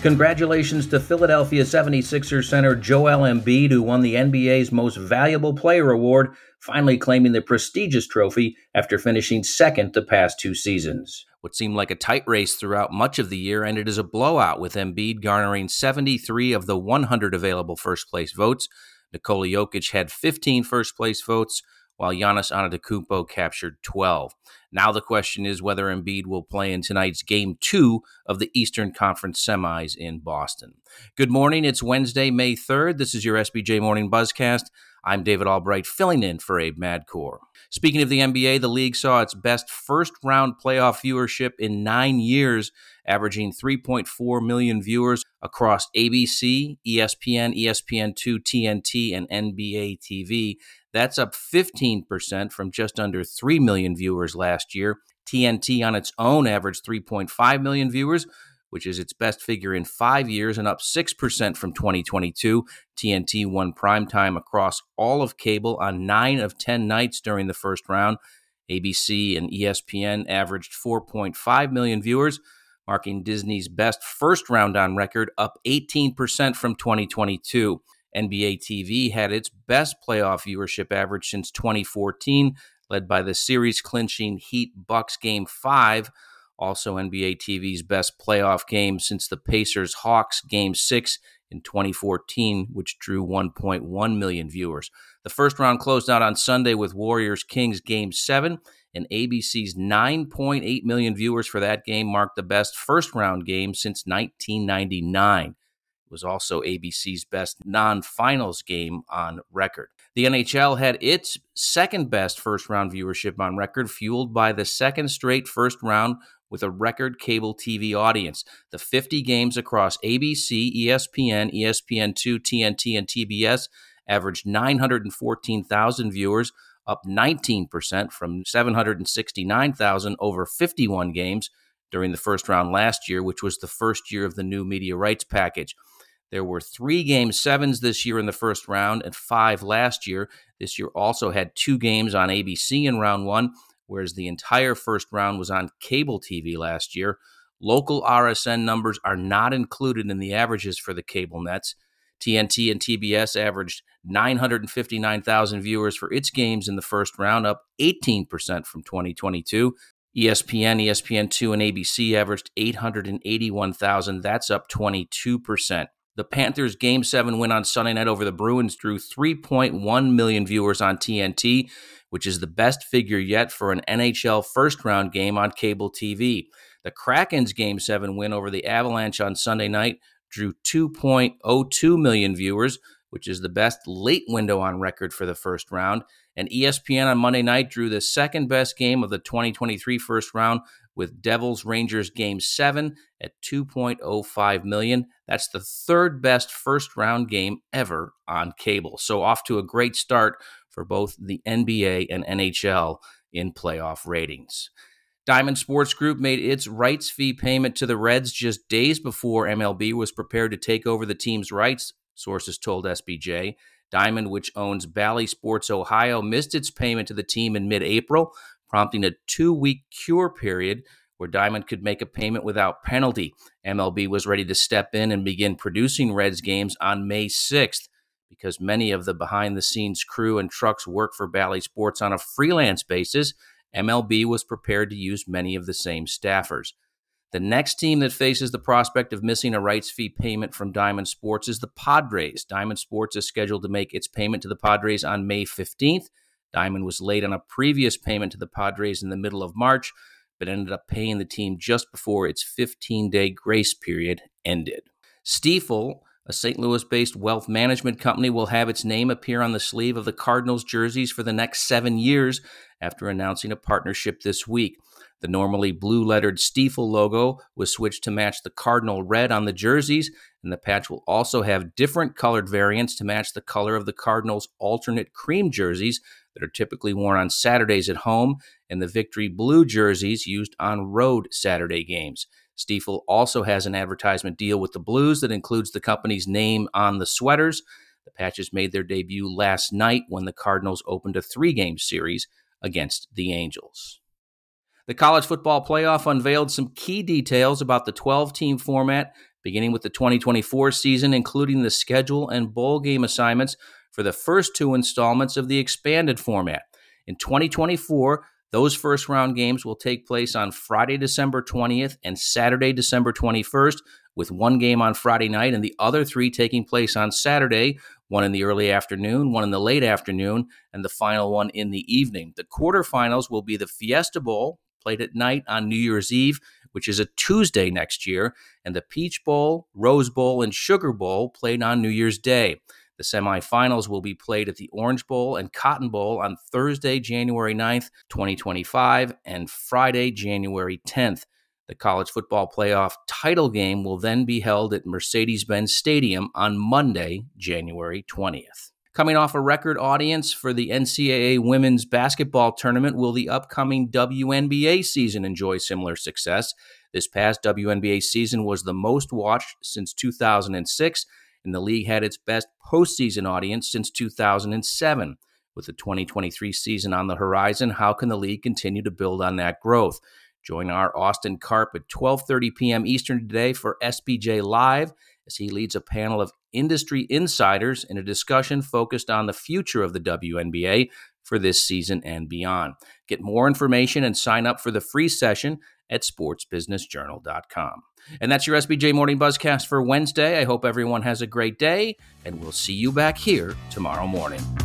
Congratulations to Philadelphia 76ers center Joel Embiid, who won the NBA's Most Valuable Player award, finally claiming the prestigious trophy after finishing second the past two seasons. What seemed like a tight race throughout much of the year ended as a blowout, with Embiid garnering 73 of the 100 available first-place votes. Nikola Jokic had 15 first-place votes, while Giannis Antetokounmpo captured 12. Now the question is whether Embiid will play in tonight's Game 2 of the Eastern Conference semis in Boston. Good morning. It's Wednesday, May 3rd. This is your SBJ Morning Buzzcast. I'm David Albright, filling in for Abe Madkour. Speaking of the NBA, the league saw its best first-round playoff viewership in 9 years, averaging 3.4 million viewers across ABC, ESPN, ESPN2, TNT, and NBA TV. That's up 15% from just under 3 million viewers last year. TNT on its own averaged 3.5 million viewers, which is its best figure in 5 years and up 6% from 2022. TNT won primetime across all of cable on 9 of 10 nights during the first round. ABC and ESPN averaged 4.5 million viewers, marking Disney's best first round on record, up 18% from 2022. NBA TV had its best playoff viewership average since 2014, led by the series-clinching Heat-Bucks Game 5. Also NBA TV's best playoff game since the Pacers-Hawks Game 6 in 2014, which drew 1.1 million viewers. The first round closed out on Sunday with Warriors-Kings Game 7, and ABC's 9.8 million viewers for that game marked the best first-round game since 1999. It was also ABC's best non-finals game on record. The NHL had its second-best first-round viewership on record, fueled by the second straight first round with a record cable TV audience. The 50 games across ABC, ESPN, ESPN2, TNT, and TBS averaged 914,000 viewers, up 19% from 769,000 over 51 games during the first round last year, which was the first year of the new media rights package. There were 3 Game 7s this year in the first round and 5 last year. This year also had 2 games on ABC in round 1, whereas the entire first round was on cable TV last year. Local RSN numbers are not included in the averages for the cable nets. TNT and TBS averaged 959,000 viewers for its games in the first round, up 18% from 2022. ESPN, ESPN2, and ABC averaged 881,000. That's up 22%. The Panthers' Game 7 win on Sunday night over the Bruins drew 3.1 million viewers on TNT, which is the best figure yet for an NHL first-round game on cable TV. The Kraken's Game 7 win over the Avalanche on Sunday night drew 2.02 million viewers, which is the best late window on record for the first round. And ESPN on Monday night drew the second-best game of the 2023 first round with Devils-Rangers Game 7 at 2.05 million. That's the third best first-round game ever on cable. So off to a great start for both the NBA and NHL in playoff ratings. Diamond Sports Group made its rights fee payment to the Reds just days before MLB was prepared to take over the team's rights, sources told SBJ. Diamond, which owns Bally Sports Ohio, missed its payment to the team in mid-April, prompting a 2-week cure period where Diamond could make a payment without penalty. MLB was ready to step in and begin producing Reds games on May 6th. Because many of the behind-the-scenes crew and trucks work for Bally Sports on a freelance basis, MLB was prepared to use many of the same staffers. The next team that faces the prospect of missing a rights fee payment from Diamond Sports is the Padres. Diamond Sports is scheduled to make its payment to the Padres on May 15th. Diamond was late on a previous payment to the Padres in the middle of March, but ended up paying the team just before its 15-day grace period ended. Stifel, a St. Louis-based wealth management company, will have its name appear on the sleeve of the Cardinals jerseys for the next 7 years after announcing a partnership this week. The normally blue-lettered Stifel logo was switched to match the Cardinal red on the jerseys, and the patch will also have different colored variants to match the color of the Cardinals' alternate cream jerseys that are typically worn on Saturdays at home, and the Victory Blue jerseys used on road Saturday games. Stifel also has an advertisement deal with the Blues that includes the company's name on the sweaters. The patches made their debut last night when the Cardinals opened a 3-game series against the Angels. The College Football Playoff unveiled some key details about the 12-team format beginning with the 2024 season, including the schedule and bowl game assignments for the first two installments of the expanded format. In 2024, those first-round games will take place on Friday, December 20th and Saturday, December 21st, with one game on Friday night and the other three taking place on Saturday, one in the early afternoon, one in the late afternoon, and the final one in the evening. The quarterfinals will be the Fiesta Bowl, played at night on New Year's Eve, which is a Tuesday next year, and the Peach Bowl, Rose Bowl, and Sugar Bowl played on New Year's Day. The semifinals will be played at the Orange Bowl and Cotton Bowl on Thursday, January 9th, 2025, and Friday, January 10th. The college football playoff title game will then be held at Mercedes-Benz Stadium on Monday, January 20th. Coming off a record audience for the NCAA women's basketball tournament, will the upcoming WNBA season enjoy similar success? This past WNBA season was the most watched since 2006, and the league had its best postseason audience since 2007. With the 2023 season on the horizon, how can the league continue to build on that growth? Join our Austin Karp at 12:30 p.m. Eastern today for SBJ Live as he leads a panel of industry insiders in a discussion focused on the future of the WNBA for this season and beyond. Get more information and sign up for the free session at sportsbusinessjournal.com. And that's your SBJ Morning Buzzcast for Wednesday. I hope everyone has a great day, and we'll see you back here tomorrow morning.